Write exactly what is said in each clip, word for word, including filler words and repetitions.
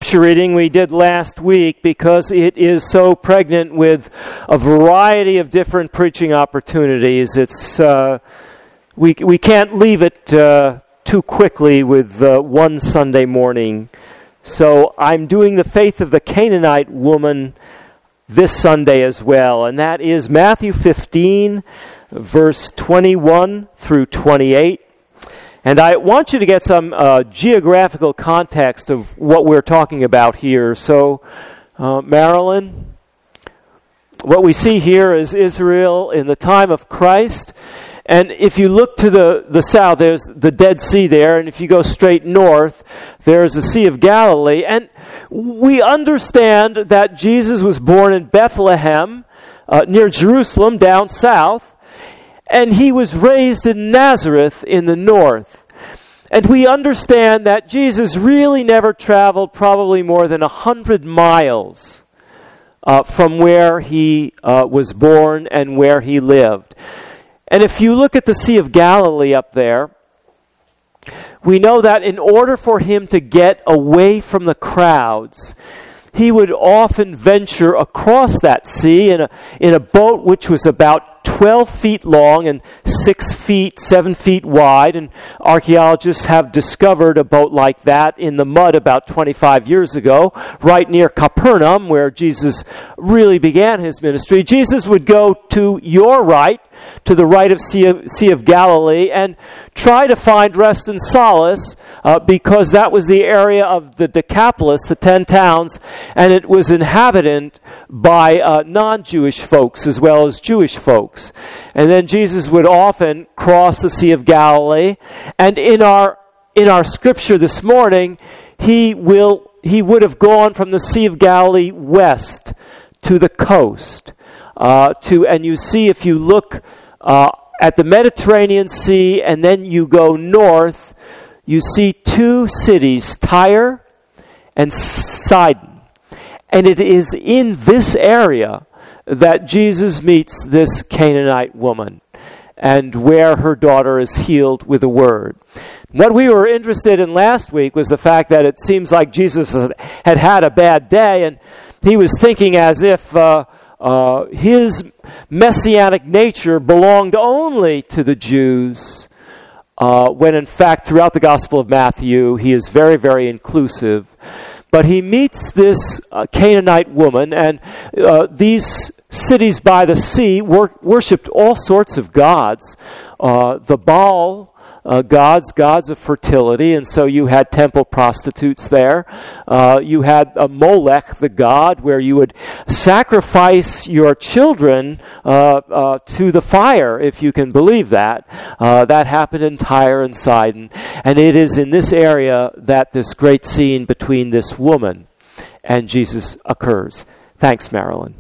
scripture reading we did last week because it is so pregnant with a variety of different preaching opportunities. It's uh, we we can't leave it uh, too quickly with uh, one Sunday morning. So I'm doing the faith of the Canaanite woman this Sunday as well, and that is Matthew fifteen, verse twenty-one through twenty-eight. And I want you to get some uh, geographical context of what we're talking about here. So, uh, Marilyn, what we see here is Israel in the time of Christ. And if you look to the, the south, there's the Dead Sea there. And if you go straight north, there's the Sea of Galilee. And we understand that Jesus was born in Bethlehem, uh, near Jerusalem, down south. And he was raised in Nazareth in the north. And we understand that Jesus really never traveled probably more than a hundred miles uh, from where he uh, was born and where he lived. And if you look at the Sea of Galilee up there, we know that in order for him to get away from the crowds, he would often venture across that sea in a, in a boat which was about twelve feet long and six feet, seven feet wide. And archaeologists have discovered a boat like that in the mud about twenty-five years ago, right near Capernaum, where Jesus really began his ministry. Jesus would go to your right, to the right of Sea of, sea of Galilee, and try to find rest and solace uh, because that was the area of the Decapolis, the ten towns, and it was inhabited by uh, non-Jewish folks as well as Jewish folks. And then Jesus would often cross the Sea of Galilee, and in our in our scripture this morning, he will he would have gone from the Sea of Galilee west to the coast. Uh, to and you see, if you look uh, at the Mediterranean Sea and then you go north, you see two cities, Tyre and Sidon. And it is in this area that Jesus meets this Canaanite woman and where her daughter is healed with a word. What we were interested in last week was the fact that it seems like Jesus had had a bad day, and he was thinking as if uh, uh, his messianic nature belonged only to the Jews, uh, when in fact throughout the Gospel of Matthew he is very, very inclusive. But he meets this uh, Canaanite woman, and uh, these cities by the sea wor- worshipped all sorts of gods. Uh, the Baal uh, gods, gods of fertility, and so you had temple prostitutes there. Uh, you had a Molech, the god, where you would sacrifice your children uh, uh, to the fire, if you can believe that. Uh, that happened in Tyre and Sidon, and it is in this area that this great scene between this woman and Jesus occurs. Thanks, Marilyn.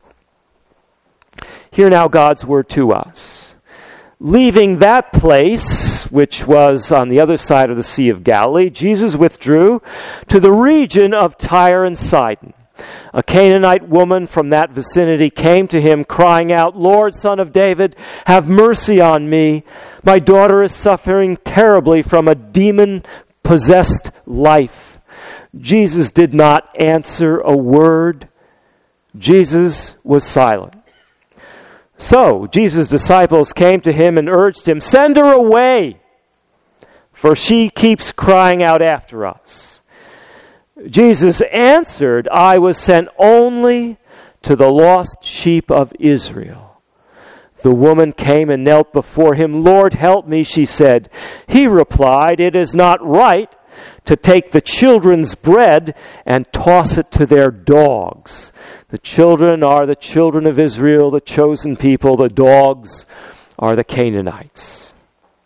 Hear now God's word to us. Leaving that place, which was on the other side of the Sea of Galilee, Jesus withdrew to the region of Tyre and Sidon. A Canaanite woman from that vicinity came to him, crying out, "Lord, Son of David, have mercy on me. My daughter is suffering terribly from a demon-possessed life." Jesus did not answer a word. Jesus was silent. So Jesus' disciples came to him and urged him, "Send her away, for she keeps crying out after us." Jesus answered, "I was sent only to the lost sheep of Israel." The woman came and knelt before him. "Lord, help me," she said. He replied, "It is not right to take the children's bread and toss it to their dogs." The children are the children of Israel, the chosen people. The dogs are the Canaanites.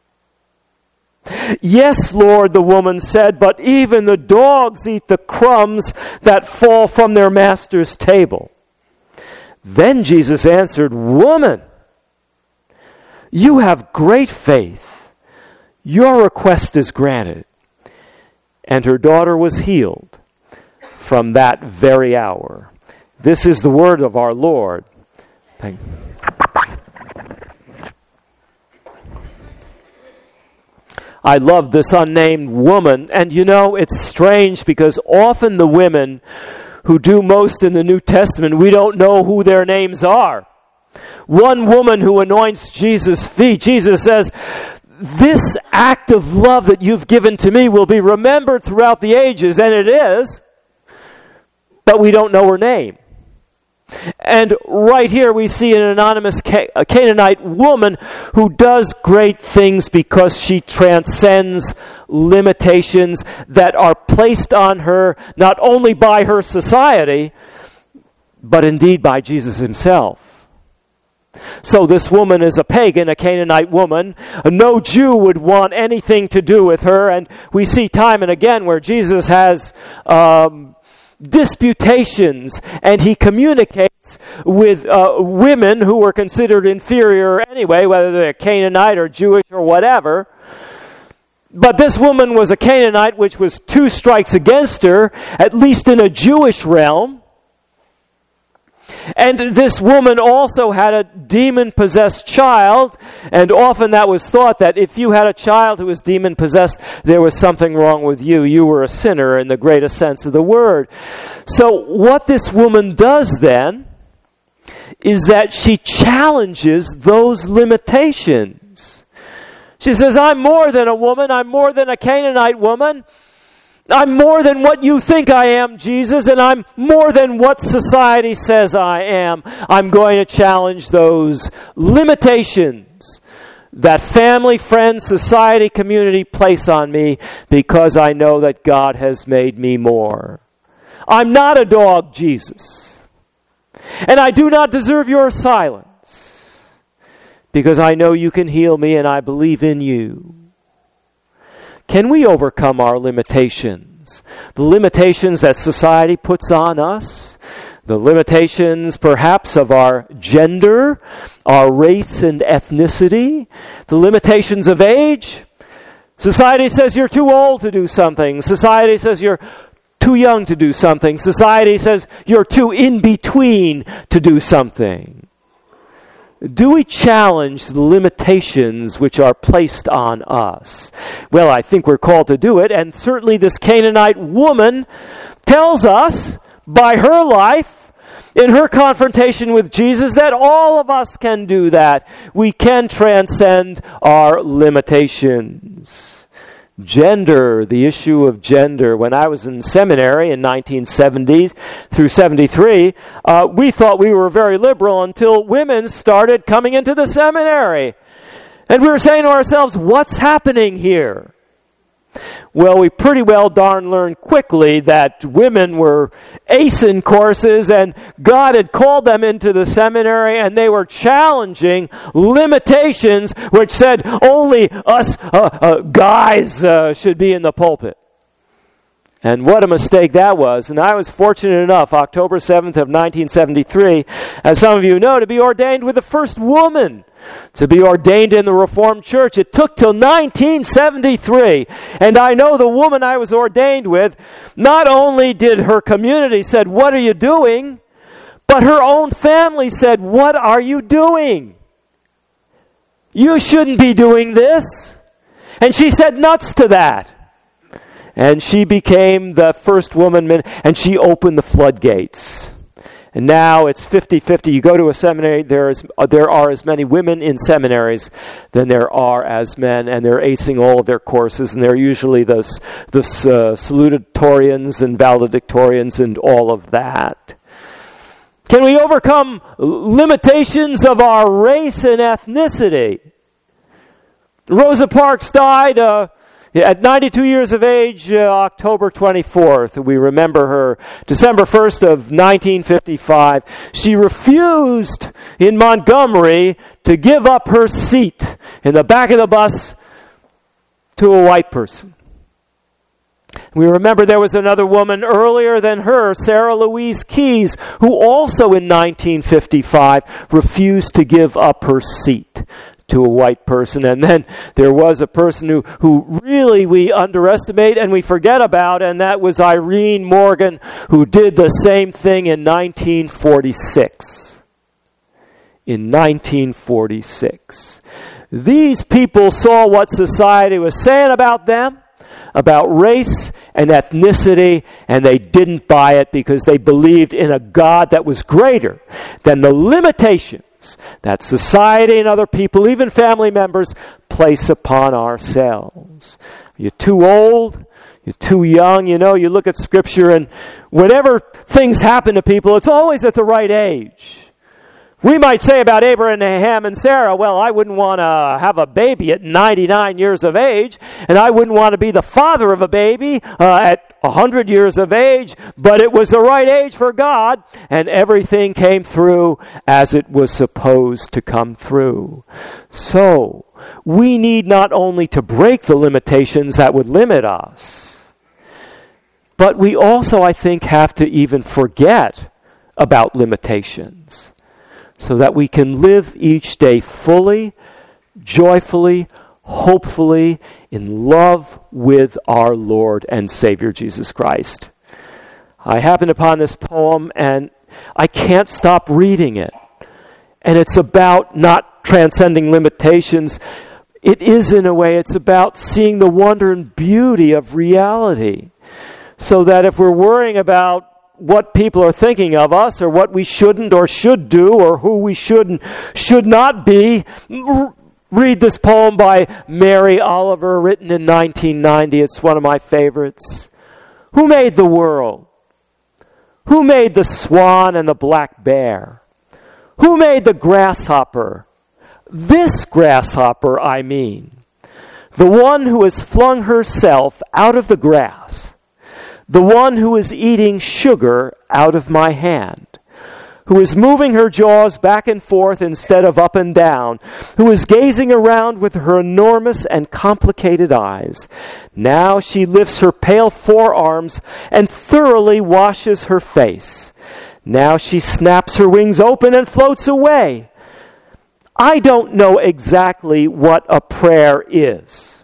"Yes, Lord," the woman said, "but even the dogs eat the crumbs that fall from their master's table." Then Jesus answered, "Woman, you have great faith. Your request is granted." And her daughter was healed from that very hour. This is the word of our Lord. Thank you. I love this unnamed woman. And you know, it's strange because often the women who do most in the New Testament, we don't know who their names are. One woman who anoints Jesus' feet, Jesus says, this act of love that you've given to me will be remembered throughout the ages, and it is, but we don't know her name. And right here we see an anonymous a Canaanite woman who does great things because she transcends limitations that are placed on her not only by her society, but indeed by Jesus himself. So this woman is a pagan, a Canaanite woman. No Jew would want anything to do with her. And we see time and again where Jesus has um, disputations and he communicates with uh, women who were considered inferior anyway, whether they're Canaanite or Jewish or whatever. But this woman was a Canaanite, which was two strikes against her, at least in a Jewish realm. And this woman also had a demon-possessed child, and often that was thought that if you had a child who was demon-possessed, there was something wrong with you. You were a sinner in the greatest sense of the word. So what this woman does then is that she challenges those limitations. She says, I'm more than a woman. I'm more than a Canaanite woman. I'm more than what you think I am, Jesus, and I'm more than what society says I am. I'm going to challenge those limitations that family, friends, society, community place on me because I know that God has made me more. I'm not a dog, Jesus. And I do not deserve your silence because I know you can heal me and I believe in you. Can we overcome our limitations? The limitations that society puts on us, the limitations perhaps of our gender, our race and ethnicity, the limitations of age. Society says you're too old to do something. Society says you're too young to do something. Society says you're too in between to do something. Do we challenge the limitations which are placed on us? Well, I think we're called to do it, and certainly this Canaanite woman tells us by her life, in her confrontation with Jesus, that all of us can do that. We can transcend our limitations. Gender, the issue of gender. When I was in seminary in nineteen seventy through seventy-three, uh, we thought we were very liberal until women started coming into the seminary. And we were saying to ourselves, what's happening here? Well, we pretty well darn learned quickly that women were acing courses and God had called them into the seminary and they were challenging limitations which said only us uh, uh, guys uh, should be in the pulpit. And what a mistake that was. And I was fortunate enough, October seventh of nineteen seventy-three, as some of you know, to be ordained with the first woman to be ordained in the Reformed Church. It took till nineteen seventy-three. And I know the woman I was ordained with, not only did her community said, what are you doing? But her own family said, what are you doing? You shouldn't be doing this. And she said nuts to that. And she became the first woman, and she opened the floodgates. And now it's fifty-fifty. You go to a seminary, there is uh, there are as many women in seminaries than there are as men, and they're acing all of their courses, and they're usually the, the uh, salutatorians and valedictorians and all of that. Can we overcome limitations of our race and ethnicity? Rosa Parks died uh, at ninety-two years of age, uh, October twenty-fourth. We remember her December first of nineteen fifty-five. She refused in Montgomery to give up her seat in the back of the bus to a white person. We remember there was another woman earlier than her, Sarah Louise Keyes, who also in nineteen fifty-five refused to give up her seat to a white person. And then there was a person who, who really we underestimate and we forget about, and that was Irene Morgan, who did the same thing in nineteen forty-six. In nineteen forty-six. These people saw what society was saying about them, about race and ethnicity, and they didn't buy it because they believed in a God that was greater than the limitations that society and other people, even family members, place upon ourselves. You're too old, you're too young. You know, you look at Scripture, and whenever things happen to people, it's always at the right age. We might say about Abraham and Sarah, well, I wouldn't want to have a baby at ninety-nine years of age, and I wouldn't want to be the father of a baby uh, at one hundred years of age, but it was the right age for God, and everything came through as it was supposed to come through. So, we need not only to break the limitations that would limit us, but we also, I think, have to even forget about limitations, so that we can live each day fully, joyfully, hopefully, in love with our Lord and Savior Jesus Christ. I happened upon this poem, and I can't stop reading it. And it's about not transcending limitations. It is, in a way, it's about seeing the wonder and beauty of reality. So that if we're worrying about what people are thinking of us, or what we shouldn't or should do, or who we should and should not be, r- read this poem by Mary Oliver, written in nineteen ninety. It's one of my favorites. Who made the world? Who made the swan and the black bear? Who made the grasshopper? This grasshopper, I mean. The one who has flung herself out of the grass. The one who is eating sugar out of my hand, who is moving her jaws back and forth instead of up and down, who is gazing around with her enormous and complicated eyes. Now she lifts her pale forearms and thoroughly washes her face. Now she snaps her wings open and floats away. I don't know exactly what a prayer is.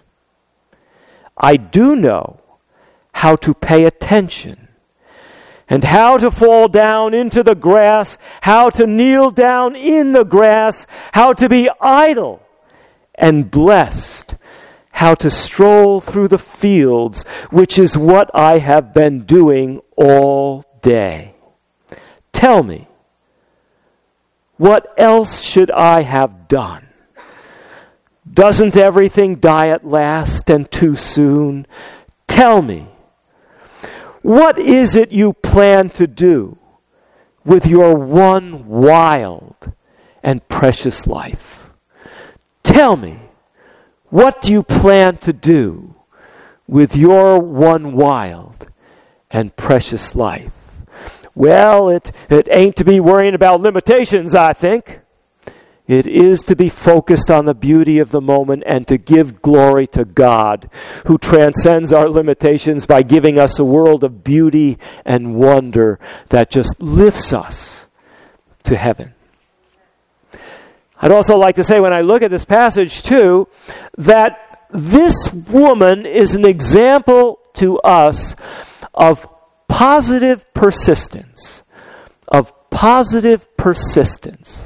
I do know how to pay attention, and how to fall down into the grass, how to kneel down in the grass, how to be idle and blessed, how to stroll through the fields, which is what I have been doing all day. Tell me, what else should I have done? Doesn't everything die at last and too soon? Tell me, what is it you plan to do with your one wild and precious life? Tell me, what do you plan to do with your one wild and precious life? Well, it, it ain't to be worrying about limitations, I think. It is to be focused on the beauty of the moment and to give glory to God, who transcends our limitations by giving us a world of beauty and wonder that just lifts us to heaven. I'd also like to say, when I look at this passage too, that this woman is an example to us of positive persistence, of positive persistence.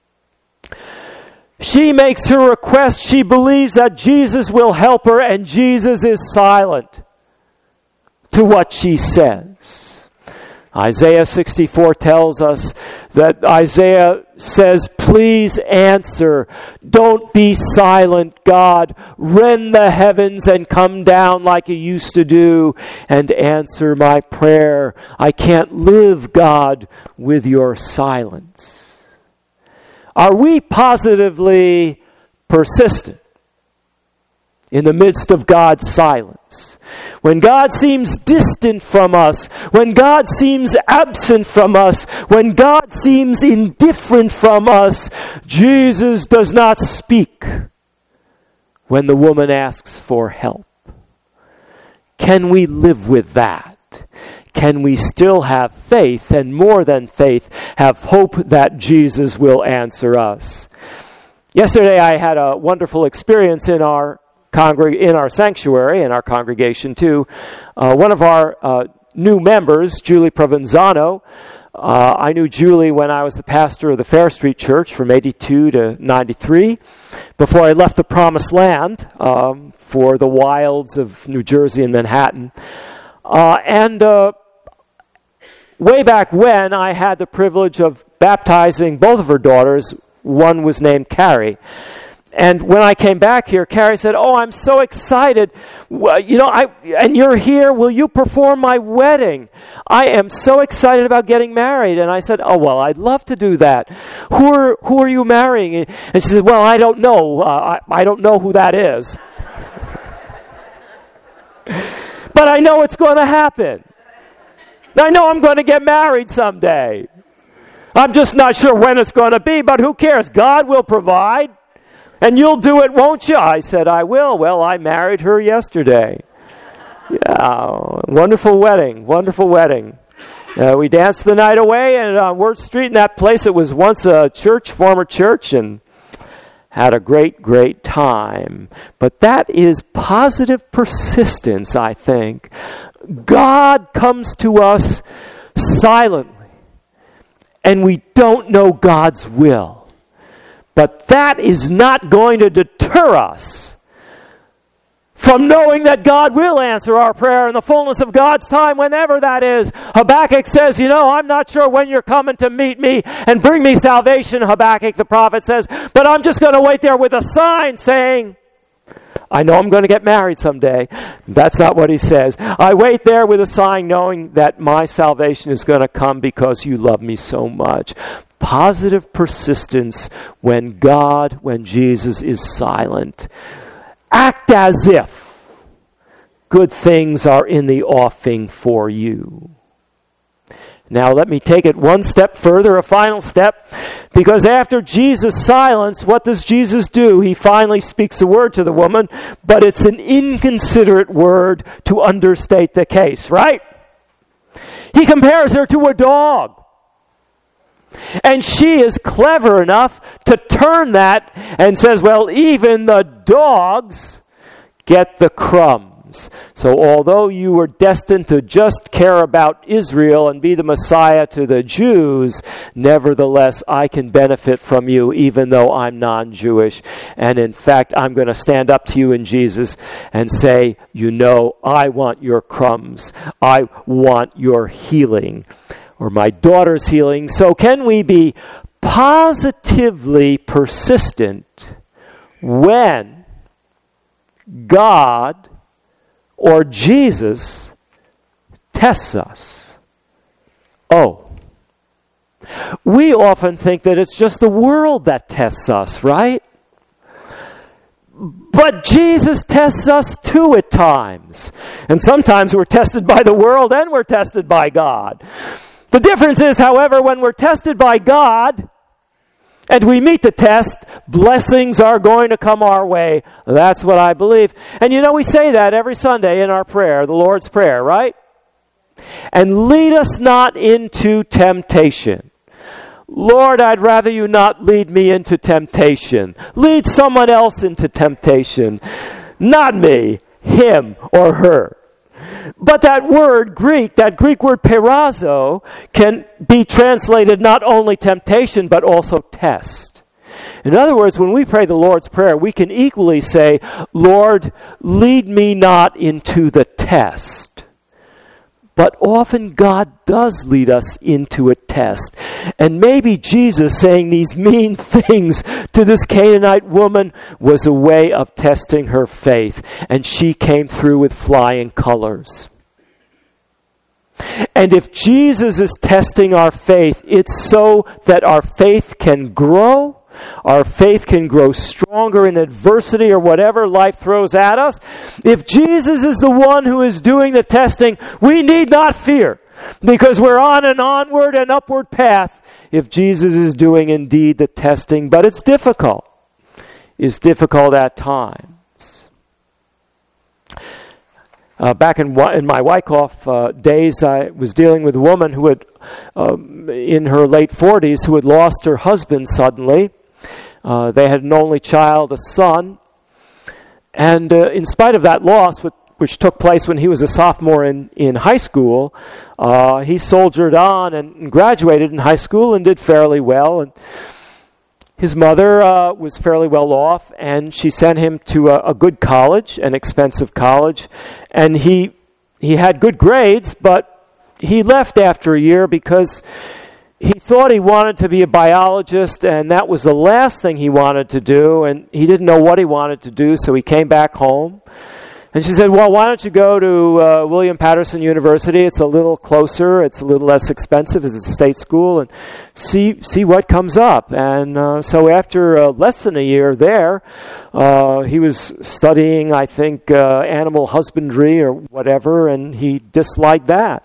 She makes her request. She believes that Jesus will help her, and Jesus is silent to what she says. Isaiah sixty-four tells us that Isaiah says, please answer. Don't be silent, God. Rend the heavens and come down like you used to do and answer my prayer. I can't live, God, with your silence. Are we positively persistent in the midst of God's silence? When God seems distant from us, when God seems absent from us, when God seems indifferent from us, Jesus does not speak when the woman asks for help. Can we live with that? Can we still have faith, and more than faith, have hope that Jesus will answer us? Yesterday I had a wonderful experience in our congreg- in our sanctuary, in our congregation too. Uh, one of our uh, new members, Julie Provenzano, Uh, I knew Julie when I was the pastor of the Fair Street Church from eighty-two to ninety-three, before I left the Promised Land um, for the wilds of New Jersey and Manhattan. Uh, and uh, way back when, I had the privilege of baptizing both of her daughters. One was named Carrie. And when I came back here, Carrie said, "Oh, I'm so excited. Well, you know, I and you're here. Will you perform my wedding? I am so excited about getting married." And I said, "Oh, well, I'd love to do that. Who are who are you marrying?" And she said, "Well, I don't know. Uh, I, I don't know who that is. But I know it's going to happen. I know I'm going to get married someday. I'm just not sure when it's going to be, but who cares? God will provide. And you'll do it, won't you?" I said, "I will." Well, I married her yesterday. Yeah, wonderful wedding, wonderful wedding. Uh, we danced the night away and on Wirt Street in that place. It was once a church, former church, and had a great, great time. But that is positive persistence, I think. God comes to us silently, and we don't know God's will. But that is not going to deter us from knowing that God will answer our prayer in the fullness of God's time, whenever that is. Habakkuk says, you know, I'm not sure when you're coming to meet me and bring me salvation, Habakkuk the prophet says, but I'm just going to wait there with a sign saying, I know I'm going to get married someday. That's not what he says. I wait there with a sign knowing that my salvation is going to come because you love me so much. Positive persistence when God, when Jesus is silent. Act as if good things are in the offing for you. Now let me take it one step further, a final step, because after Jesus' silence, what does Jesus do? He finally speaks a word to the woman, but it's an inconsiderate word to understate the case, right? He compares her to a dog. And she is clever enough to turn that and says, well, even the dogs get the crumbs. So although you were destined to just care about Israel and be the Messiah to the Jews, nevertheless, I can benefit from you even though I'm non-Jewish. And in fact, I'm going to stand up to you in Jesus and say, you know, I want your crumbs. I want your healing. Or my daughter's healing. So can we be positively persistent when God or Jesus tests us? Oh, we often think that it's just the world that tests us, right? But Jesus tests us too at times. And sometimes we're tested by the world and we're tested by God. The difference is, however, when we're tested by God and we meet the test, blessings are going to come our way. That's what I believe. And you know, we say that every Sunday in our prayer, the Lord's Prayer, right? And lead us not into temptation. Lord, I'd rather you not lead me into temptation. Lead someone else into temptation. Not me, him or her. But that word, Greek, that Greek word perazo, can be translated not only temptation, but also test. In other words, when we pray the Lord's Prayer, we can equally say, Lord, lead me not into the test. But often God does lead us into a test. And maybe Jesus saying these mean things to this Canaanite woman was a way of testing her faith. And she came through with flying colors. And if Jesus is testing our faith, it's so that our faith can grow. Our faith can grow stronger in adversity or whatever life throws at us. If Jesus is the one who is doing the testing, we need not fear, because we're on an onward and upward path if Jesus is doing indeed the testing. But it's difficult. It's difficult at times. Uh, back in, in my Wyckoff uh, days, I was dealing with a woman who had, uh, in her late forties, who had lost her husband suddenly. Uh, they had an only child, a son. And uh, in spite of that loss, which which took place when he was a sophomore in, in high school, uh, he soldiered on and, and graduated in high school and did fairly well. And his mother uh, was fairly well off, and she sent him to a, a good college, an expensive college. And he he had good grades, but he left after a year because he thought he wanted to be a biologist, and that was the last thing he wanted to do, and he didn't know what he wanted to do, so he came back home. And she said, well, why don't you go to uh, William Patterson University? It's a little closer, it's a little less expensive, it's a state school, and see see what comes up. And uh, so after uh, less than a year there, uh, he was studying, I think, uh, animal husbandry or whatever, and he disliked that.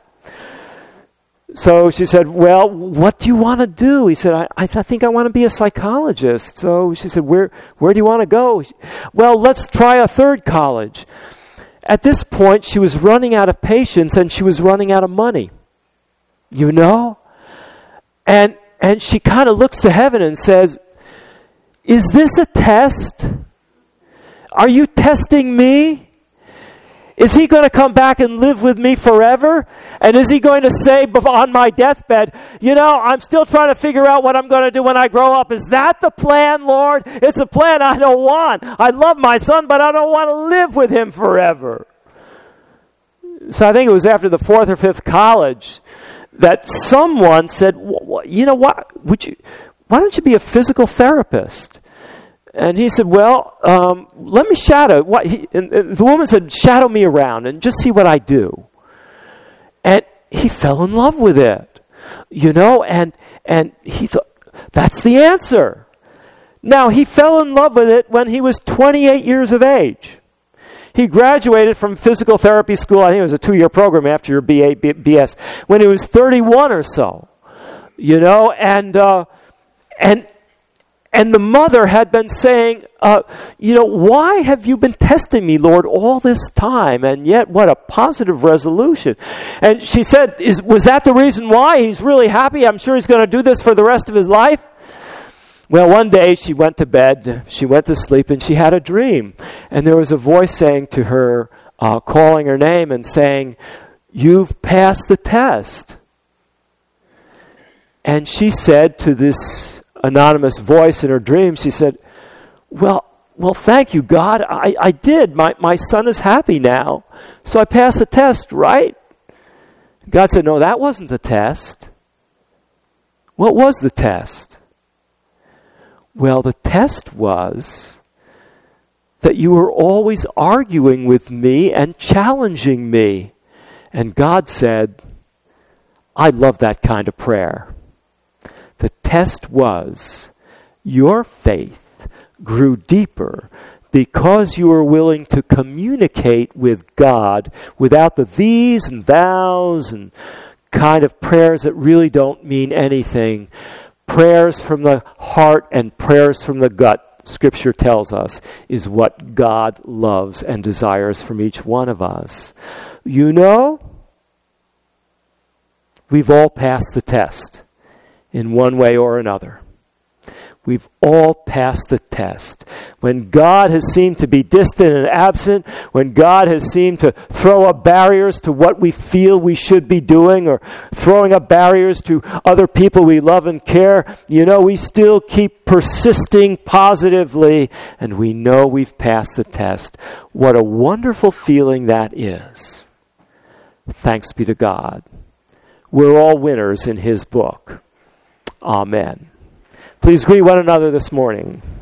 So she said, well, what do you want to do? He said, I, I, th- I think I want to be a psychologist. So she said, where where do you want to go? Well, let's try a third college. At this point, she was running out of patience and she was running out of money. You know? And and she kind of looks to heaven and says, is this a test? Are you testing me? Is he going to come back and live with me forever? And is he going to say on my deathbed, you know, I'm still trying to figure out what I'm going to do when I grow up. Is that the plan, Lord? It's a plan I don't want. I love my son, but I don't want to live with him forever. So I think it was after the fourth or fifth college that someone said, you know what, would you, why don't you be a physical therapist? And he said, well, um, let me shadow. What he, and, and the woman said, shadow me around and just see what I do. And he fell in love with it, you know, and and he thought, that's the answer. Now, he fell in love with it when he was twenty-eight years of age. He graduated from physical therapy school, I think it was a two-year program after your B A, B S, when he was thirty-one or so, you know, and uh, and And the mother had been saying, uh, you know, why have you been testing me, Lord, all this time? And yet, what a positive resolution. And she said, "Is was that the reason why? He's really happy. I'm sure he's going to do this for the rest of his life." Well, one day she went to bed, she went to sleep, and she had a dream. And there was a voice saying to her, uh, calling her name and saying, "You've passed the test." And she said to this anonymous voice in her dream, she said, well, well, thank you, God. I, I did. My, my son is happy now. So I passed the test, right? God said, no, that wasn't the test. What was the test? Well, the test was that you were always arguing with me and challenging me. And God said, I love that kind of prayer. The test was your faith grew deeper because you were willing to communicate with God without the these and thous and kind of prayers that really don't mean anything. Prayers from the heart and prayers from the gut, Scripture tells us, is what God loves and desires from each one of us. You know, we've all passed the test in one way or another. We've all passed the test. When God has seemed to be distant and absent, when God has seemed to throw up barriers to what we feel we should be doing, or throwing up barriers to other people we love and care, you know, we still keep persisting positively, and we know we've passed the test. What a wonderful feeling that is. Thanks be to God. We're all winners in His book. Amen. Please greet one another this morning.